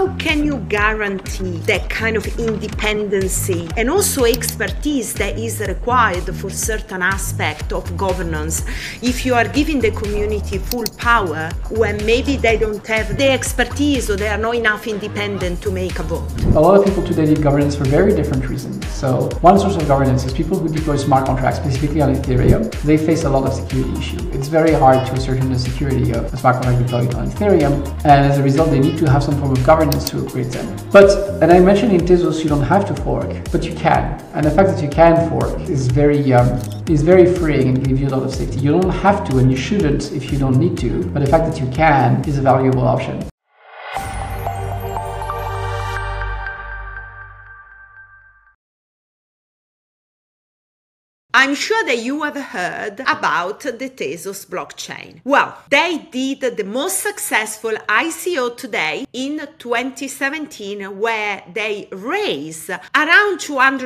how can you guarantee that kind of independency and also expertise that is required for certain aspect of governance if you are giving the community full power when maybe they don't have the expertise or they are not enough independent to make a vote? A lot of people today need governance for very different reasons. So one source of governance is people who deploy smart contracts, specifically on Ethereum. They face a lot of security issues. It's very hard to ascertain the security of a smart contract deployed on Ethereum, and as a result they need to have some form of governance to operate them. And I mentioned in Tezos you don't have to fork, but you can. And the fact that you can fork is very freeing and gives you a lot of safety. You don't have to and you shouldn't if you don't need to, but the fact that you can is a valuable option. I'm sure that you have heard about the Tezos blockchain. Well, they did the most successful ICO today in 2017, where they raised around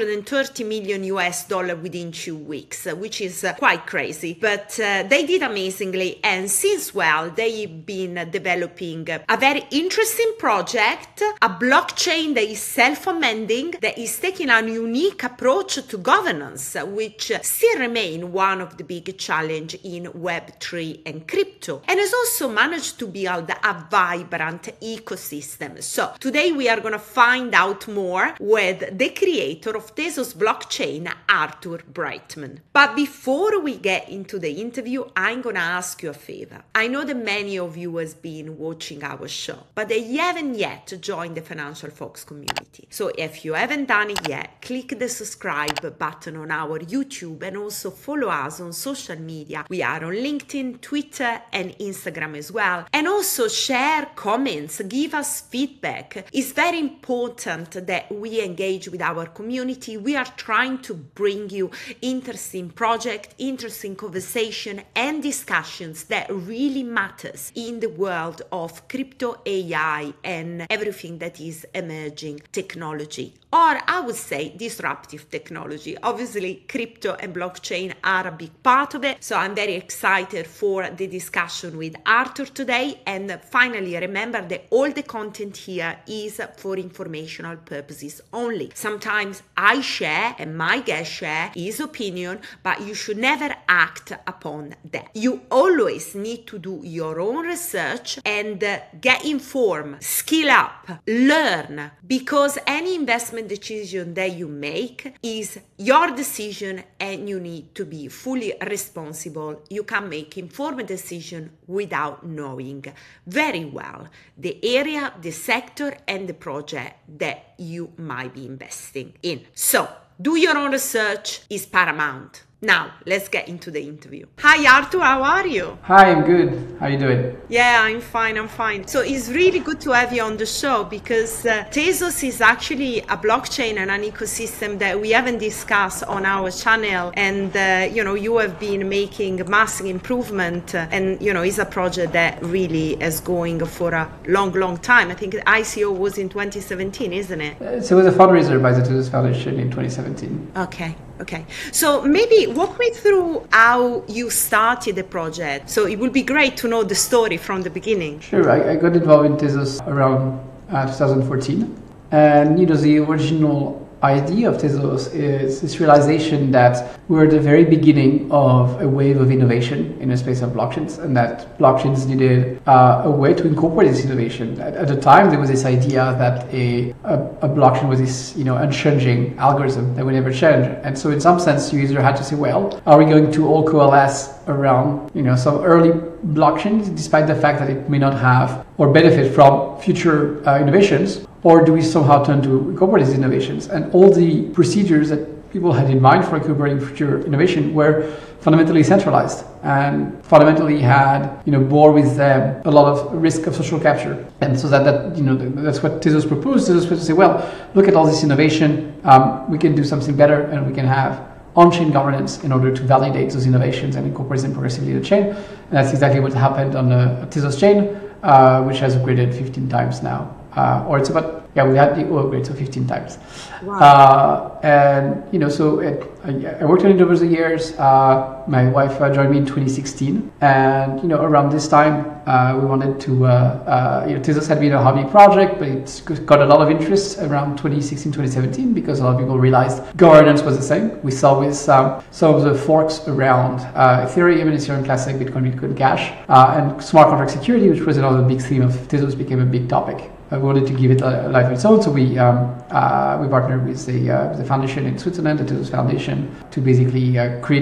$230 million within 2 weeks, which is quite crazy. But they did amazingly, and since they've been developing a very interesting project, a blockchain that is self-amending, that is taking a unique approach to governance, which still remain one of the big challenges in Web3 and crypto, and has also managed to build a vibrant ecosystem. So today we are going to find out more with the creator of Tezos blockchain, Arthur Breitman. But before we get into the interview, I'm going to ask you a favor. I know that many of you has been watching our show, but they haven't yet joined the Financial Fox community. So if you haven't done it yet, click the subscribe button on our YouTube and also follow us on social media. We are on LinkedIn, Twitter, and Instagram as well. And also share comments, give us feedback. It's very important that we engage with our community. We are trying to bring you interesting projects, interesting conversation and discussions that really matters in the world of crypto, AI, and everything that is emerging technology. Or I would say disruptive technology. Obviously, crypto and blockchain are a big part of it. So I'm very excited for the discussion with Arthur today. And finally, remember that all the content here is for informational purposes only. Sometimes I share and my guest share his opinion, but you should never act upon that. You always need to do your own research and get informed, skill up, learn, because any investment decision that you make is your decision and you need to be fully responsible. You can make informed decision without knowing very well the area, the sector, and the project that you might be investing in. So, do your own research is paramount. Now, let's get into the interview. Hi, Arthur, how are you? Hi, I'm good. How are you doing? Yeah, I'm fine. So it's really good to have you on the show because Tezos is actually a blockchain and an ecosystem that we haven't discussed on our channel. And, you have been making massive improvement and, it's a project that really is going for a long time. I think the ICO was in 2017, isn't it? So it was a fundraiser by the Tezos Foundation in 2017. Okay. So maybe walk me through how you started the project. So it would be great to know the story from the beginning. Sure. I got involved in Tezos around 2014. And, the original idea of Tezos is this realization that we're at the very beginning of a wave of innovation in the space of blockchains, and that blockchains needed a way to incorporate this innovation. At the time, there was this idea that a blockchain was this, unchanging algorithm that would never change. And so in some sense, you either had to say, well, are we going to all coalesce around, some early blockchains, despite the fact that it may not have or benefit from future innovations, or do we somehow turn to incorporate these innovations? And all the procedures that people had in mind for incorporating future innovation were fundamentally centralized and fundamentally had, bore with them a lot of risk of social capture. And so that's what Tezos proposed. Tezos was to say, well, look at all this innovation, we can do something better, and we can have on-chain governance in order to validate those innovations and incorporate them progressively in the chain. And that's exactly what happened on the Tezos chain, which has upgraded 15 times now. We had the upgrade, so 15 times. Wow. I worked on it over the years. My wife joined me in 2016, and around this time we wanted to. Tezos had been a hobby project, but it's got a lot of interest around 2016, 2017 because a lot of people realized governance was the same. We saw with some of the forks around Ethereum and Ethereum Classic, Bitcoin Cash, and smart contract security, which was another big theme of Tezos, became a big topic. We wanted to give it a life of its own, so we partnered with the foundation in Switzerland, the Tezos Foundation, to basically create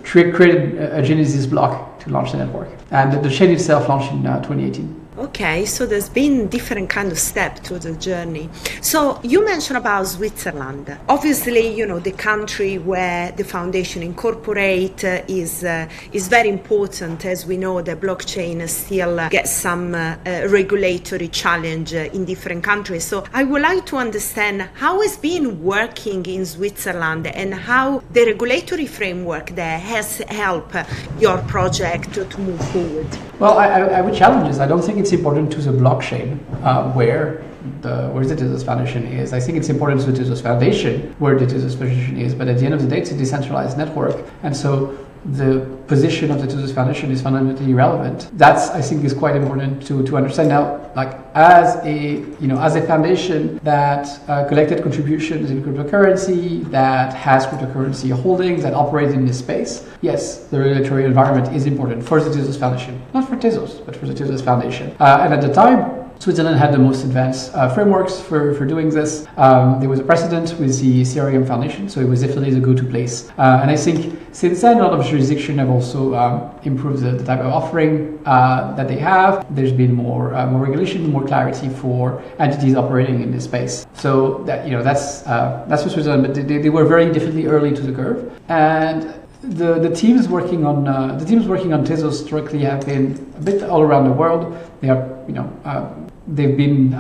a Genesis block to launch the network. And the chain itself launched in 2018. Okay, so there's been different kind of steps to the journey. So you mentioned about Switzerland. Obviously, the country where the foundation incorporate is very important. As we know, the blockchain still gets some regulatory challenge in different countries. So I would like to understand how it's been working in Switzerland and how the regulatory framework there has helped your project to move forward. Well, I would challenge this. I don't think it's important to the blockchain where the Tezos Foundation is. I think it's important to the Tezos Foundation where the Tezos Foundation is. But at the end of the day, it's a decentralized network, and so the position of the Tezos Foundation is fundamentally relevant. That's, I think, is quite important to understand. Now, like as a foundation that collected contributions in cryptocurrency, that has cryptocurrency holdings, that operates in this space, yes, the regulatory environment is important for the Tezos Foundation, not for Tezos, but for the Tezos Foundation. And at the time, Switzerland had the most advanced frameworks for doing this. There was a precedent with the CRM Foundation, so it was definitely the go-to place. And I think since then, a lot of jurisdictions have also improved the type of offering that they have. There's been more regulation, more clarity for entities operating in this space. So that's for Switzerland, but they were very definitely early to the curve. And the teams working on Tezos directly have been a bit all around the world. They are they've been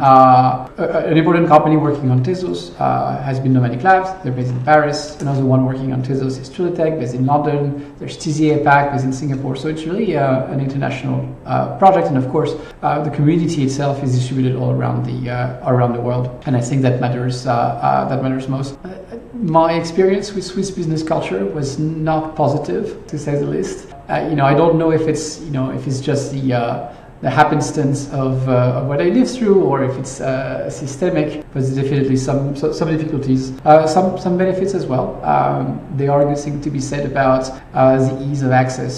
an important company working on Tezos has been Nomadic Labs. They're based in Paris. Another one working on Tezos is Trilitech, based in London. There's TZA Pack, based in Singapore. So it's really an international project, and of course the community itself is distributed all around the world. And I think that matters most. My experience with Swiss business culture was not positive, to say the least. I don't know if it's just the happenstance of what I lived through, or if it's systemic, but there's definitely some difficulties, some benefits as well. There are good things to be said about the ease of access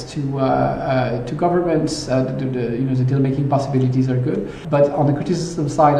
to governments. The deal-making possibilities are good, but on the criticism side,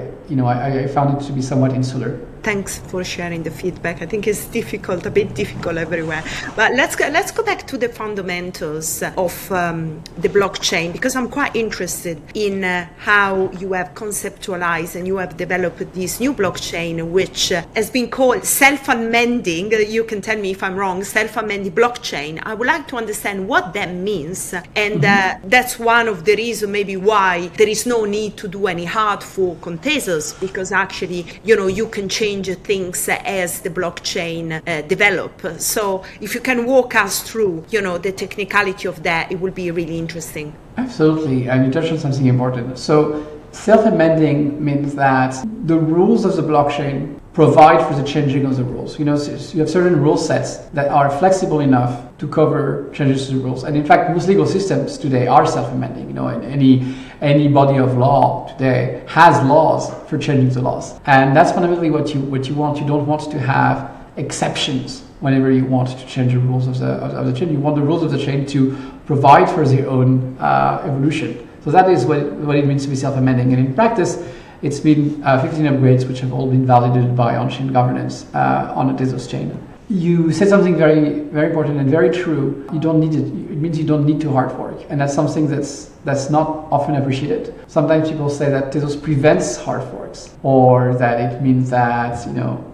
I found it to be somewhat insular. Thanks for sharing the feedback. I think it's a bit difficult everywhere. But let's go back to the fundamentals of the blockchain, because I'm quite interested in how you have conceptualized and you have developed this new blockchain, which has been called self-amending. You can tell me if I'm wrong. Self-amending blockchain. I would like to understand what that means, and that's one of the reasons maybe why there is no need to do any hard fork on Tezos, because actually you can change things as the blockchain develop. So if you can walk us through the technicality of that, it will be really interesting. Absolutely, and you touched on something important. So self-amending means that the rules of the blockchain provide for the changing of the rules. You have certain rule sets that are flexible enough to cover changes to the rules. And in fact, most legal systems today are self-amending. And any body of law today has laws for changing the laws. And that's fundamentally what you want. You don't want to have exceptions whenever you want to change the rules of the chain. You want the rules of the chain to provide for their own evolution. So that is what it means to be self-amending. And in practice, it's been 15 upgrades which have all been validated by on-chain governance on the Tezos chain. You said something very, very important and very true. You don't need it. It means you don't need to hard fork, and that's something that's not often appreciated. Sometimes people say that Tezos prevents hard forks, or that it means that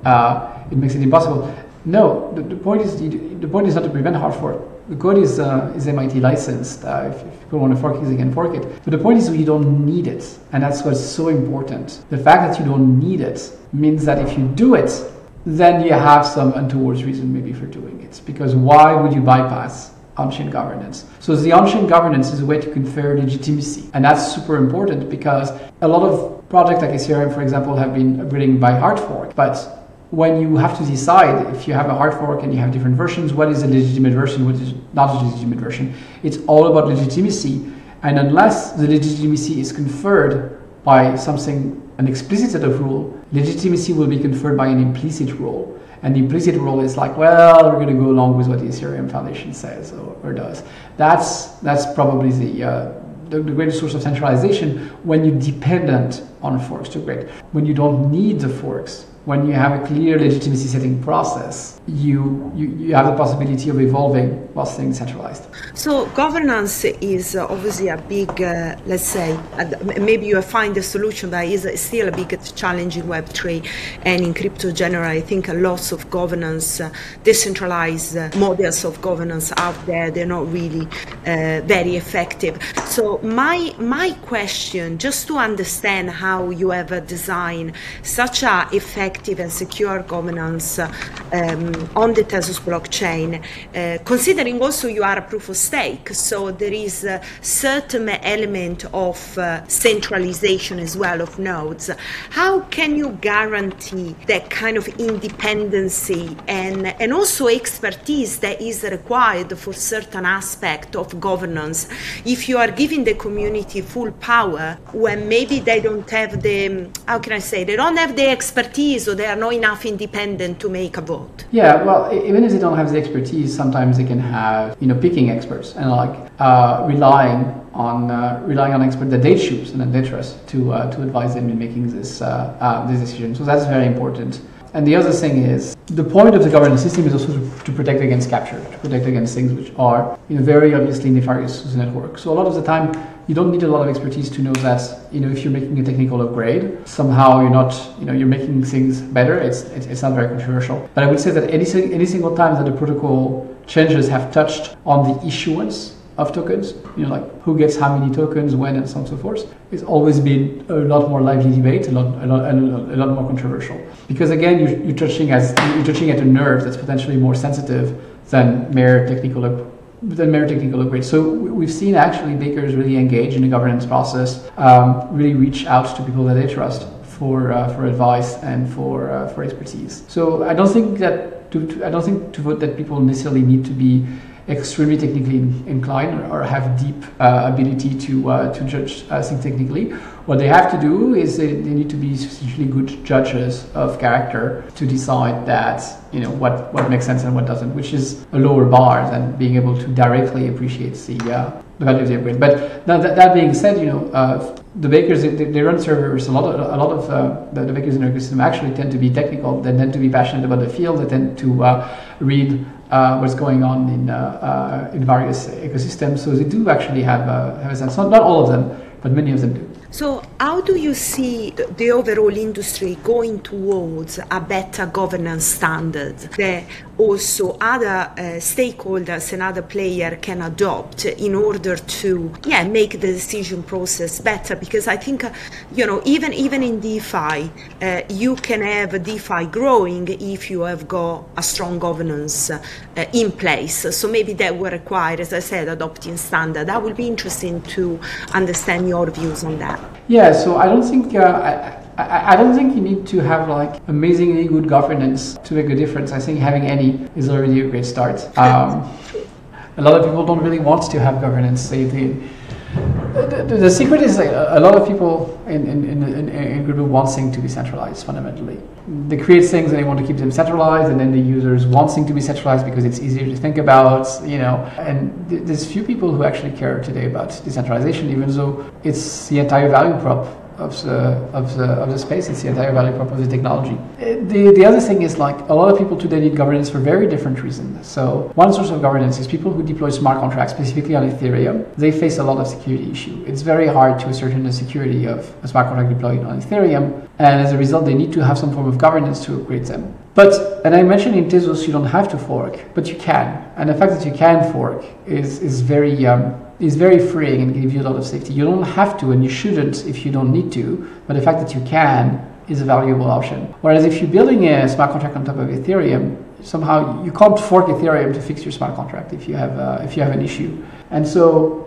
it makes it impossible. No, the point is not to prevent hard fork. The code is MIT licensed. If people want to fork it, they can fork it. But the point is you don't need it, and that's what's so important. The fact that you don't need it means that if you do it, then you have some untoward reason maybe for doing it. Because why would you bypass on-chain governance? So the on-chain governance is a way to confer legitimacy, and that's super important because a lot of projects like Ethereum, for example, have been upgrading by hard fork, but when you have to decide if you have a hard fork and you have different versions, what is a legitimate version, what is not a legitimate version. It's all about legitimacy. And unless the legitimacy is conferred by something, an explicit set of rule, legitimacy will be conferred by an implicit rule. And the implicit rule is like, well, we're going to go along with what the Ethereum Foundation says or does. That's probably the greatest source of centralization when you're dependent on forks to great. When you don't need the forks, when you have a clear legitimacy setting process, you have the possibility of evolving while staying centralized. So governance is obviously a big, let's say, maybe you find a solution that is still a big challenge in Web3 and in crypto general. I think lots of governance, decentralized models of governance out there, they're not really very effective. So my question, just to understand how you have designed such a effective and secure governance on the Tezos blockchain, considering also you are a proof of stake, so there is a certain element of centralization as well of nodes. How can you guarantee that kind of independency and also expertise that is required for certain aspect of governance if you are giving the community full power when maybe they don't have the, how can I say, they don't have the expertise or they are not enough independent to make a vote? Yeah, well, even if they don't have the expertise, sometimes they can have, picking experts and relying on experts that they choose and that they trust to advise them in making this decision. So that's very important. And the other thing is, the point of the governance system is also to protect against capture, to protect against things which are very obviously nefarious to the network. So a lot of the time, you don't need a lot of expertise to know that if you're making a technical upgrade, somehow you're not you're making things better. It's not very controversial. But I would say that any single time that the protocol changes have touched on the issuance of tokens, like who gets how many tokens, when, and so on and so forth, it's always been a lot more lively debate, a lot more controversial. Because again, you're touching at a nerve that's potentially more sensitive than mere technical upgrades. So we've seen actually bakers really engage in the governance process, really reach out to people that they trust for advice and for expertise. So I don't think to vote that people necessarily need to be extremely technically inclined or have deep ability to judge things technically. What they have to do is they need to be sufficiently good judges of character to decide that what makes sense and what doesn't, which is a lower bar than being able to directly appreciate the value of the upgrade. But now that being said, the bakers they run servers. A lot of the bakers in our ecosystem actually tend to be technical. They tend to be passionate about the field. They tend to read what's going on in various ecosystems. So they do actually have a sense. Not all of them, but many of them do. So how do you see the overall industry going towards a better governance standard that also other stakeholders and other players can adopt in order to make the decision process better? Because I think even in DeFi you can have DeFi growing if you have got a strong governance in place. So maybe that will require, as I said, adopting standard. That will be interesting to understand your views on that. Yeah, so I don't think I don't think you need to have amazingly good governance to make a difference. I think having any is already a great start. A lot of people don't really want to have governance. The secret is a lot of people in crypto want things to be centralized fundamentally. They create things and they want to keep them centralized, and then the users want things to be centralized because it's easier to think about, and there's few people who actually care today about decentralization, even though it's the entire value prop of the space. It's the entire value prop of the technology. The other thing is a lot of people today need governance for very different reasons. So one source of governance is people who deploy smart contracts, specifically on Ethereum. They face a lot of security issue. It's very hard to ascertain the security of a smart contract deployed on Ethereum, and as a result, they need to have some form of governance to upgrade them. And I mentioned in Tezos you don't have to fork, but you can. And the fact that you can fork is very freeing and gives you a lot of safety. You don't have to, and you shouldn't if you don't need to, but the fact that you can is a valuable option. Whereas if you're building a smart contract on top of Ethereum, somehow you can't fork Ethereum to fix your smart contract if you have an issue. And so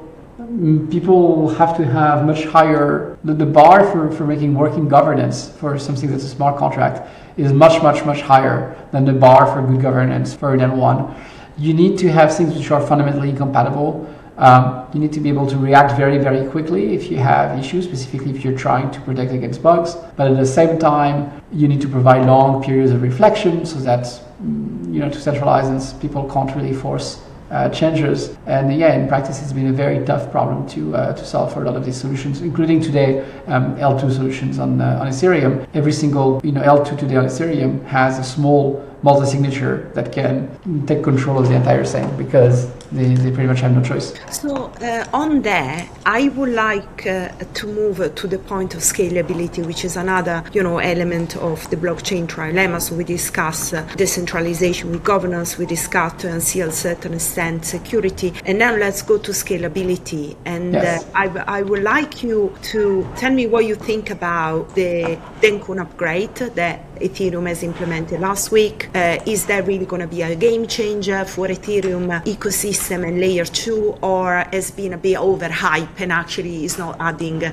people have to have much higher, the bar for making working governance for something that's a smart contract is much, much, much higher than the bar for good governance for an L1. You need to have things which are fundamentally incompatible. You need to be able to react very, very quickly if you have issues, specifically if you're trying to protect against bugs. But at the same time, you need to provide long periods of reflection so that, to centralize and people can't really force changes. And in practice, it's been a very tough problem to solve for a lot of these solutions, including today L2 solutions on Ethereum. Every single L2 today on Ethereum has a small multi-signature that can take control of the entire thing because they pretty much have no choice. So on there, I would like to move to the point of scalability, which is another element of the blockchain trilemma. So we discuss decentralization with governance, we discuss to a certain extent security, and now let's go to scalability. And yes. I would like you to tell me what you think about the Dencun upgrade that Ethereum has implemented last week. Is that really going to be a game changer for Ethereum ecosystem and layer 2, or has been a bit overhyped and actually is not adding,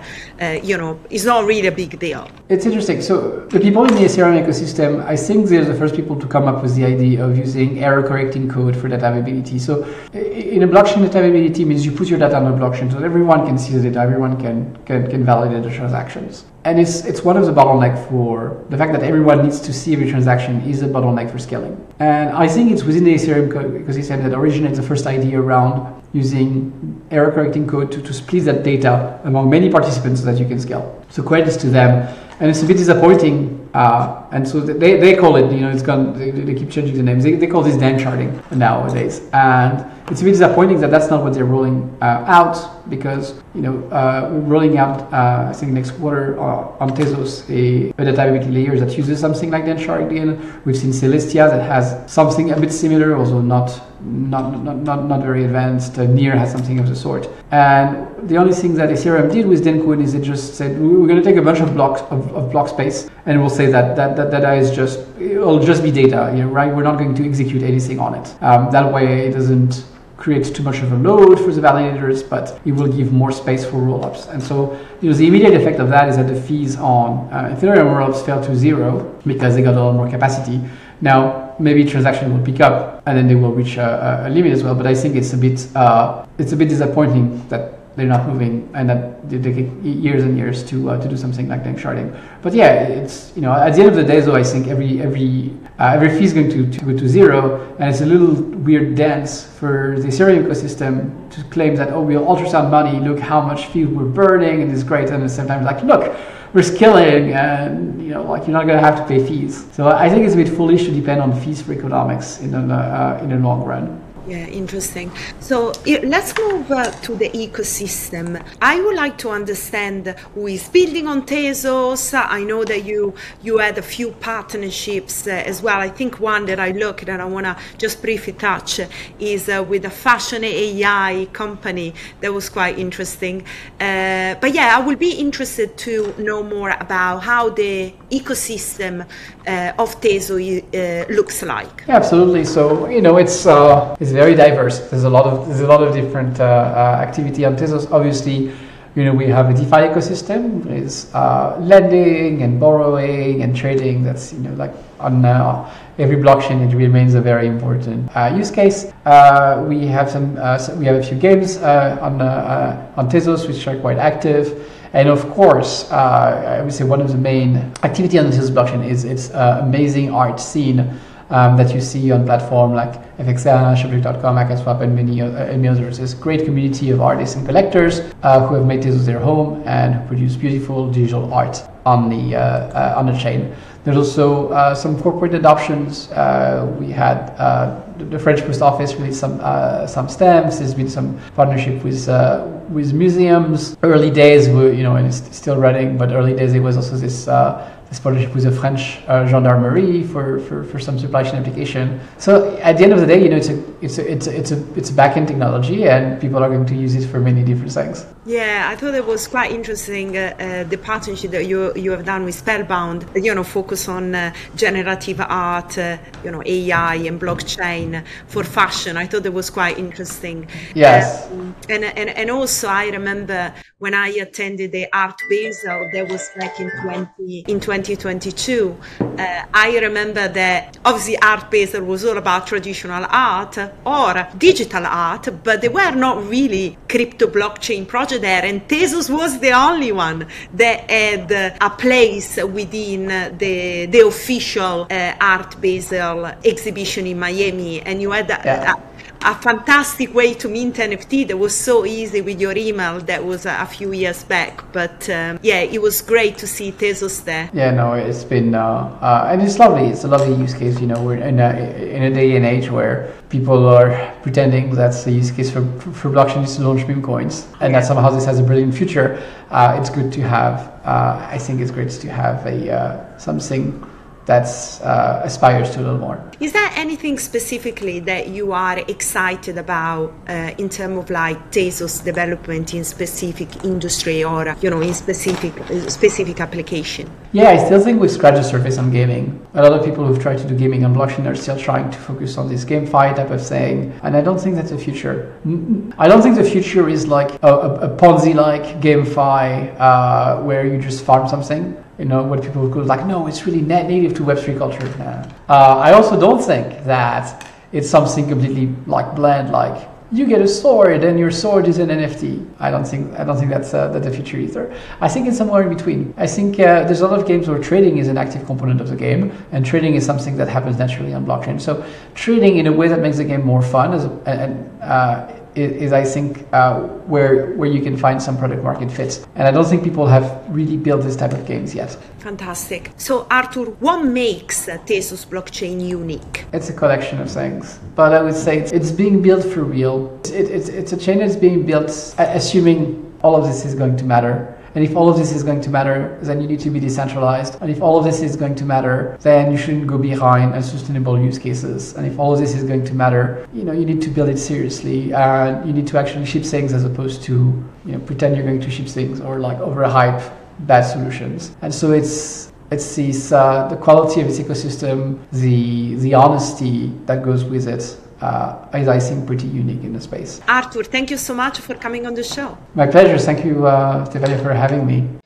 is not really a big deal? It's interesting. So the people in the Ethereum ecosystem, I think they're the first people to come up with the idea of using error correcting code for data availability. So in a blockchain, data availability means you put your data on a blockchain so that everyone can see the data, everyone can validate the transactions. And it's one of the bottlenecks for the fact that everyone needs to see every transaction is a bottleneck for scaling. And I think it's within the Ethereum ecosystem that originates the first idea around using error correcting code to split that data among many participants so that you can scale. So credits to them. And it's a bit disappointing. And so they call it, it's gone, they keep changing the names. They call this dancharting nowadays. And it's a bit disappointing that that's not what they're rolling out because, we're rolling out, I think next quarter on Tezos, a data availability layer that uses something like dancharting. We've seen Celestia that has something a bit similar, although not very advanced. Near has something of the sort. And the only thing that Ethereum did with Dencun is it just said, we're going to take a bunch of blocks of block space and we'll say that data it'll just be data, right? We're not going to execute anything on it. That way it doesn't create too much of a load for the validators, but it will give more space for rollups. And so, the immediate effect of that is that the fees on Ethereum rollups fell to zero because they got a lot more capacity. Now, maybe transaction will pick up and then they will reach a limit as well. But I think it's a bit disappointing that they're not moving and that they take years and years to do something like dancharting. But it's at the end of the day, though, I think every fee is going to go to zero, and it's a little weird dance for the Ethereum ecosystem to claim that we'll ultrasound money, look how much fee we're burning, and it's great, and at the same time like look, we're scaling, and you're not going to have to pay fees. So I think it's a bit foolish to depend on fees for economics in the long run. Yeah, interesting. So let's move to the ecosystem. I would like to understand who is building on Tezos. I know that you had a few partnerships as well. I think one that I looked at, I want to just briefly touch, is with a fashion AI company that was quite interesting. But I will be interested to know more about how the ecosystem of Tezos looks like. Yeah, absolutely. So it's very diverse. There's a lot of different activity on Tezos. Obviously, we have a DeFi ecosystem. There's lending and borrowing and trading. That's like on every blockchain, it remains a very important use case. We have we have a few games on Tezos which are quite active. And of course, I would say one of the main activity on the Tezos blockchain is its amazing art scene that you see on platform like FXN, Shopify.com, Akaswap, and many others. There's a great community of artists and collectors who have made Tezos their home and who produce beautiful digital art on the chain. There's also some corporate adoptions. We had the French Post Office released some stamps. There's been some partnership with museums. Early days were, and it's still running, but early days it was also this partnership with the French gendarmerie for some supply chain application. So at the end of the day, it's a back-end technology, and people are going to use it for many different things. Yeah, I thought it was quite interesting the partnership that you have done with Spellbound. Focus on generative art, AI and blockchain. line for fashion. I thought that was quite interesting. Yes. And also I remember when I attended the Art Basel, that was back in 2022. I remember that obviously Art Basel was all about traditional art or digital art, but there were not really crypto blockchain project there, and Tezos was the only one that had a place within the official Art Basel exhibition in Miami, and you had a fantastic way to mint NFT that was so easy with your email. That was a few years back, but it was great to see Tezos there. Yeah, no, it's been and it's lovely. It's a lovely use case. You know, we're in a day and age where people are pretending that's a use case for blockchain is to launch meme coins, and that somehow this has a brilliant future. It's good to have. I think it's great to have a something that aspires to a little more. Is there anything specifically that you are excited about in terms of like Tezos development in specific industry or in specific application? Yeah, I still think we scratch the surface on gaming. A lot of people who've tried to do gaming on blockchain are still trying to focus on this GameFi type of thing, and I don't think that's the future. I don't think the future is like a Ponzi-like GameFi where you just farm something. You know, what people would call like, no, it's really native to Web3 culture. I also don't think that it's something completely like bland, like you get a sword and your sword is an NFT. I don't think that's the future either. I think it's somewhere in between. I think there's a lot of games where trading is an active component of the game, and trading is something that happens naturally on blockchain. So trading in a way that makes the game more fun is I think where you can find some product market fit, and I don't think people have really built this type of games yet. Fantastic. So Arthur, what makes Tezos blockchain unique? It's a collection of things, but I would say it's being built for real. It's a chain that's being built assuming all of this is going to matter. And if all of this is going to matter, then you need to be decentralized. And if all of this is going to matter, then you shouldn't go behind unsustainable use cases. And if all of this is going to matter, you need to build it seriously. And you need to actually ship things as opposed to pretend you're going to ship things or like overhype bad solutions. And so it's this the quality of this ecosystem, the honesty that goes with it. Is I think pretty unique in the space. Arthur, thank you so much for coming on the show. My pleasure. Thank you, Stefania, for having me.